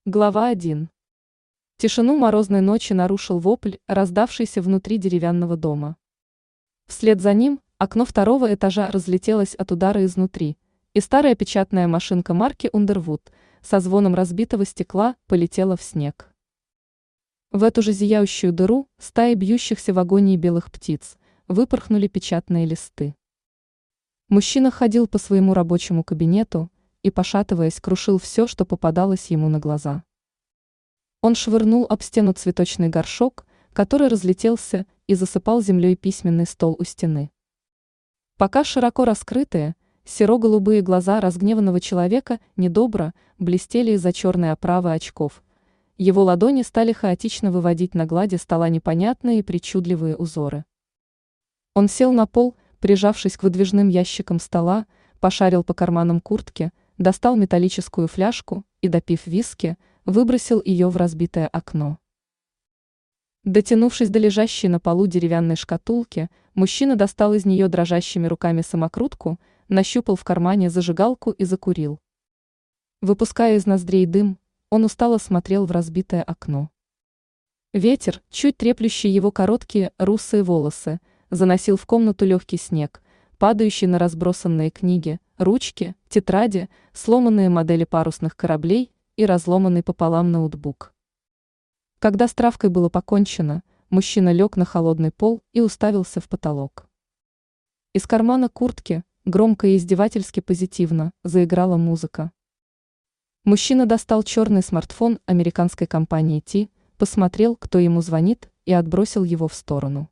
Глава 1. Тишину морозной ночи нарушил вопль, раздавшийся внутри деревянного дома. Вслед за ним окно второго этажа разлетелось от удара изнутри, и старая печатная машинка марки Underwood со звоном разбитого стекла полетела в снег. В эту же зияющую дыру стаи бьющихся в агонии белых птиц выпорхнули печатные листы. Мужчина ходил по своему рабочему кабинету и, пошатываясь, крушил все, что попадалось ему на глаза. Он швырнул об стену цветочный горшок, который разлетелся и засыпал землей письменный стол у стены. Пока широко раскрытые, серо-голубые глаза разгневанного человека недобро блестели из-за черной оправы очков, его ладони стали хаотично выводить на глади стола непонятные и причудливые узоры. Он сел на пол, прижавшись к выдвижным ящикам стола, пошарил по карманам куртки, достал металлическую фляжку и, допив виски, выбросил ее в разбитое окно. Дотянувшись до лежащей на полу деревянной шкатулки, мужчина достал из нее дрожащими руками самокрутку, нащупал в кармане зажигалку и закурил. Выпуская из ноздрей дым, он устало смотрел в разбитое окно. Ветер, чуть треплющий его короткие русые волосы, заносил в комнату легкий снег, падающий на разбросанные книги, ручки, тетради, сломанные модели парусных кораблей и разломанный пополам ноутбук. Когда с травкой было покончено, мужчина лег на холодный пол и уставился в потолок. Из кармана куртки, громко и издевательски позитивно, заиграла музыка. Мужчина достал черный смартфон американской компании T, посмотрел, кто ему звонит, и отбросил его в сторону.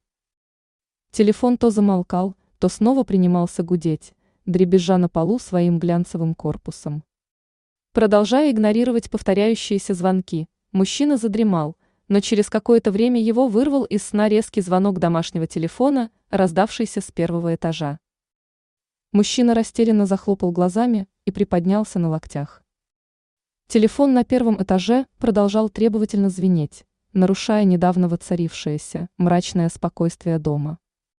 Телефон то замолкал, то снова принимался гудеть, дребезжа на полу своим глянцевым корпусом. Продолжая игнорировать повторяющиеся звонки, мужчина задремал, но через какое-то время его вырвал из сна резкий звонок домашнего телефона, раздавшийся с первого этажа. Мужчина растерянно захлопал глазами и приподнялся на локтях. Телефон на первом этаже продолжал требовательно звенеть, нарушая недавно воцарившееся мрачное спокойствие дома.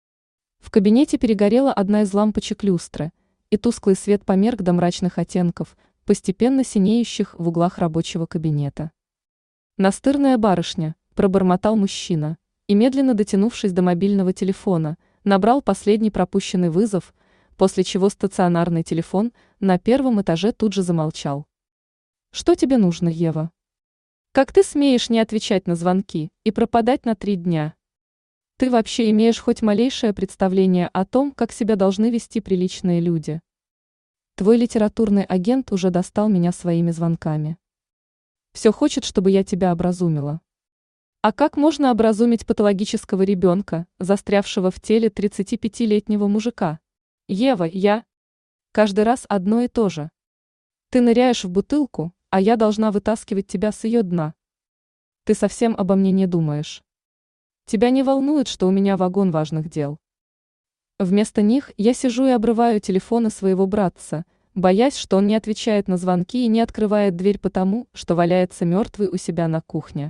В кабинете перегорела одна из лампочек люстры, и тусклый свет померк до мрачных оттенков, постепенно синеющих в углах рабочего кабинета. «Настырная барышня», – пробормотал мужчина, и, медленно дотянувшись до мобильного телефона, набрал последний пропущенный вызов, после чего стационарный телефон на первом этаже тут же замолчал. «Что тебе нужно, Ева? Как ты смеешь не отвечать на звонки и пропадать на 3 дня? Ты вообще имеешь хоть малейшее представление о том, как себя должны вести приличные люди? Твой литературный агент уже достал меня своими звонками. Все хочет, чтобы я тебя образумила. А как можно образумить патологического ребенка, застрявшего в теле 35-летнего мужика? Ева, я... Каждый раз одно и то же. Ты ныряешь в бутылку, а я должна вытаскивать тебя с ее дна. Ты совсем обо мне не думаешь. Тебя не волнует, что у меня вагон важных дел. Вместо них я сижу и обрываю телефоны своего братца, боясь, что он не отвечает на звонки и не открывает дверь потому, что валяется мертвый у себя на кухне.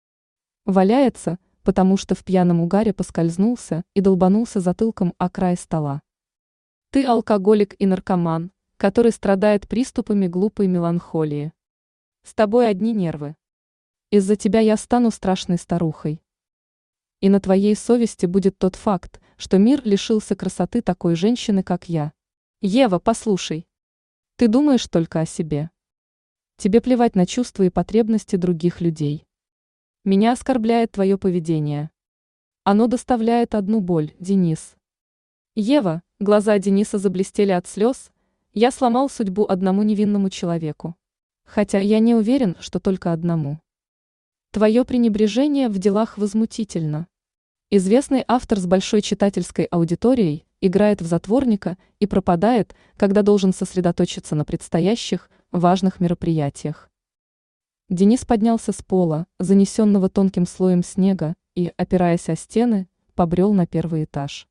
Валяется, потому что в пьяном угаре поскользнулся и долбанулся затылком о край стола. Ты алкоголик и наркоман, который страдает приступами глупой меланхолии. С тобой одни нервы. Из-за тебя я стану страшной старухой. И на твоей совести будет тот факт, что мир лишился красоты такой женщины, как я. Ева, послушай. Ты думаешь только о себе. Тебе плевать на чувства и потребности других людей. Меня оскорбляет твое поведение. Оно доставляет одну боль, Денис. Ева, глаза Дениса заблестели от слез, я сломал судьбу одному невинному человеку. Хотя я не уверен, что только одному. Твое пренебрежение в делах возмутительно. Известный автор с большой читательской аудиторией играет в затворника и пропадает, когда должен сосредоточиться на предстоящих, важных мероприятиях. Денис поднялся с пола, занесенного тонким слоем снега, и, опираясь о стены, побрел на первый этаж.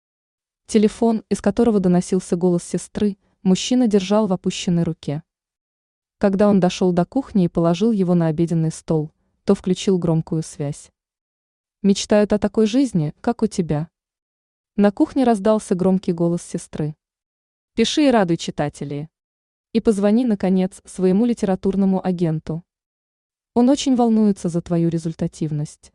Телефон, из которого доносился голос сестры, мужчина держал в опущенной руке. Когда он дошел до кухни и положил его на обеденный стол, то включил громкую связь. «Мечтают о такой жизни, как у тебя». На кухне раздался громкий голос сестры. «Пиши и радуй читателей. И позвони, наконец, своему литературному агенту». Он очень волнуется за твою результативность.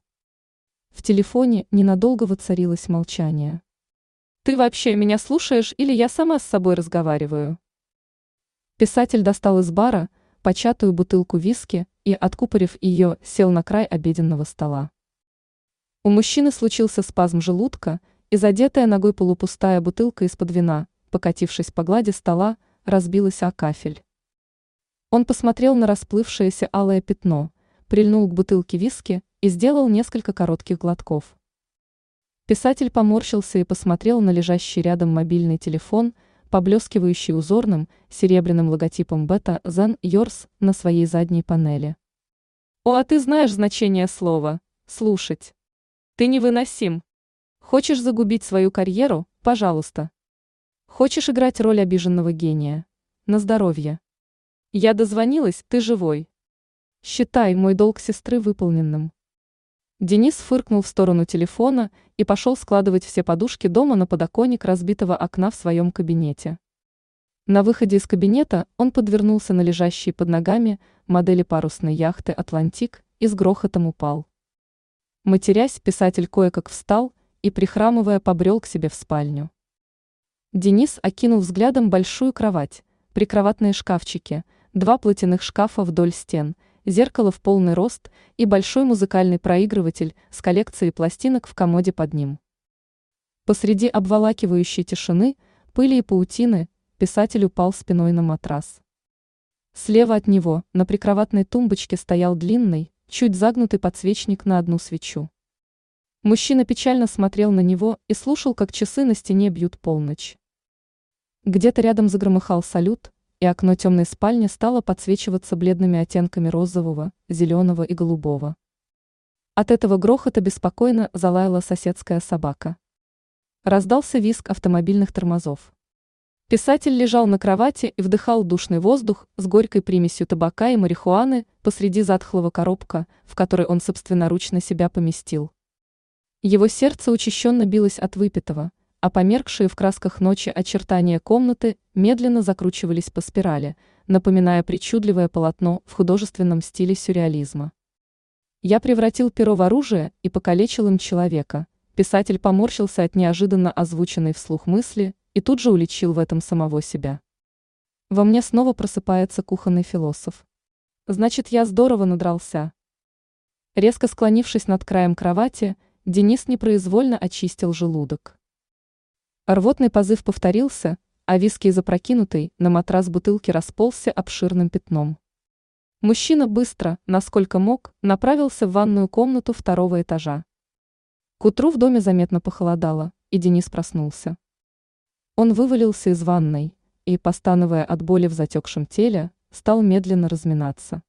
В телефоне ненадолго воцарилось молчание. Ты вообще меня слушаешь или я сама с собой разговариваю? Писатель достал из бара початую бутылку виски и, откупорив ее, сел на край обеденного стола. У мужчины случился спазм желудка, и задетая ногой полупустая бутылка из-под вина, покатившись по глади стола, разбилась о кафель. Он посмотрел на расплывшееся алое пятно, прильнул к бутылке виски и сделал несколько коротких глотков. Писатель поморщился и посмотрел на лежащий рядом мобильный телефон, поблескивающий узорным серебряным логотипом Beta Zen Yours на своей задней панели. О, а ты знаешь значение слова «слушать». Ты невыносим. Хочешь загубить свою карьеру? Пожалуйста. Хочешь играть роль обиженного гения? На здоровье. Я дозвонилась, ты живой. Считай мой долг сестры выполненным. Денис фыркнул в сторону телефона и пошел складывать все подушки дома на подоконник разбитого окна в своем кабинете. На выходе из кабинета он подвернулся на лежащей под ногами модели парусной яхты «Атлантик» и с грохотом упал. Матерясь, писатель кое-как встал и, прихрамывая, побрел к себе в спальню. Денис окинул взглядом большую кровать, прикроватные шкафчики, 2 платяных шкафа вдоль стен, зеркало в полный рост и большой музыкальный проигрыватель с коллекцией пластинок в комоде под ним. Посреди обволакивающей тишины, пыли и паутины, писатель упал спиной на матрас. Слева от него на прикроватной тумбочке стоял длинный, чуть загнутый подсвечник на одну свечу. Мужчина печально смотрел на него и слушал, как часы на стене бьют полночь. Где-то рядом загромыхал салют, и окно темной спальни стало подсвечиваться бледными оттенками розового, зеленого и голубого. От этого грохота беспокойно залаяла соседская собака. Раздался визг автомобильных тормозов. Писатель лежал на кровати и вдыхал душный воздух с горькой примесью табака и марихуаны посреди затхлого коробка, в которой он собственноручно себя поместил. Его сердце учащенно билось от выпитого, а померкшие в красках ночи очертания комнаты медленно закручивались по спирали, напоминая причудливое полотно в художественном стиле сюрреализма. «Я превратил перо в оружие и покалечил им человека», писатель поморщился от неожиданно озвученной вслух мысли и тут же уличил в этом самого себя. Во мне снова просыпается кухонный философ. Значит, я здорово надрался. Резко склонившись над краем кровати, Денис непроизвольно очистил желудок. Рвотный позыв повторился, а виски из опрокинутой на матрас бутылки расползся обширным пятном. Мужчина быстро, насколько мог, направился в ванную комнату 2-го этажа. К утру в доме заметно похолодало, и Денис проснулся. Он вывалился из ванной и, постановая от боли в затекшем теле, стал медленно разминаться.